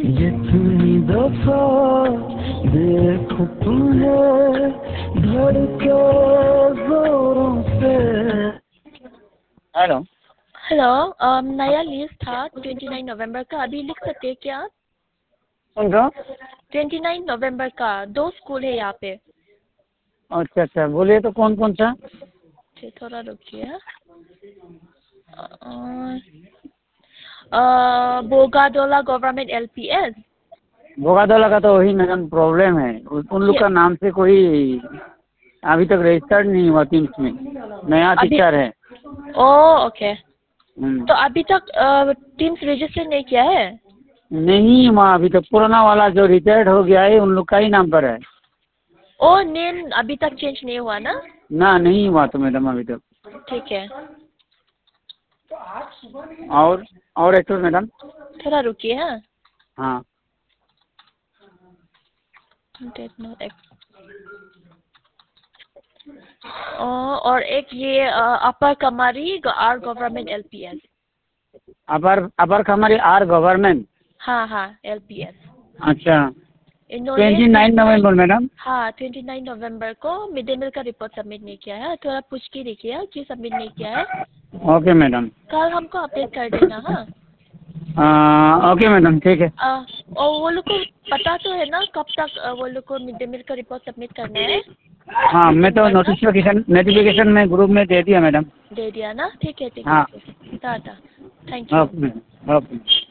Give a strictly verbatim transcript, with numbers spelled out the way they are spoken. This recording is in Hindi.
ये इतनी दफा देखो तुम्हें धड़के जोरों से। हेलो हेलो, um, नया लिस्ट था ट्वेंटी नाइन नवंबर का, अभी लिख सकते हैं क्या? कौन सा? ट्वेंटी नाइन नवंबर का दो स्कूल है यहाँ पे। अच्छा अच्छा, बोलिए तो कौन कौन सा? ठीक, थोड़ा रुकिए। बोगादोला गवर्नमेंट एलपीएस। बोगादोला का तो वही मैडम प्रॉब्लम है, उन उन लोग का नाम से कोई अभी तक रजिस्टर्ड नहीं हुआ टीम्स में, नया अभी टीचर है। ओ ओके, हम्म, तो अभी तक टीम्स रजिस्टर नहीं किया है? नहीं हुआ अभी तक, पुराना वाला जो रिटायर्ड हो गया है उन लोग का ही नाम पर है। ओ, नेम अभी तक चेंज नहीं हुआ ना? ना नहीं हुआ तो मैडम अभी तक। ठीक है, और और एक तो मैडम। थोड़ा रुकिए। हाँ, हाँ और एक ये upper Kamari R government LPS. Upper upper Kamri R government. हाँ हाँ, एलपीएस। अच्छा, इन्होंने ट्वेंटी नाइन नवम्बर मैडम। हाँ ट्वेंटी नाइन नवंबर को मिड डे मील का रिपोर्ट सबमिट नहीं किया है, थोड़ा पूछ के देखिए कि सबमिट नहीं किया है। Okay madam. कल हमको अपडेट कर देना। हाँ, आ, ओके मैडम, ठीक है। आ, और वो लोग को पता तो है ना कब तक आ, वो लोग को मिड डे मील का रिपोर्ट सबमिट करना है? हाँ, मैं तो दिसंबर तक नोटिफिकेशन नोटिफिकेशन में ग्रुप में दे दिया मैडम। दे दिया ना? ठीक है ठीक है हाँ, ठीक है, tata, thank you. Okay madam, okay.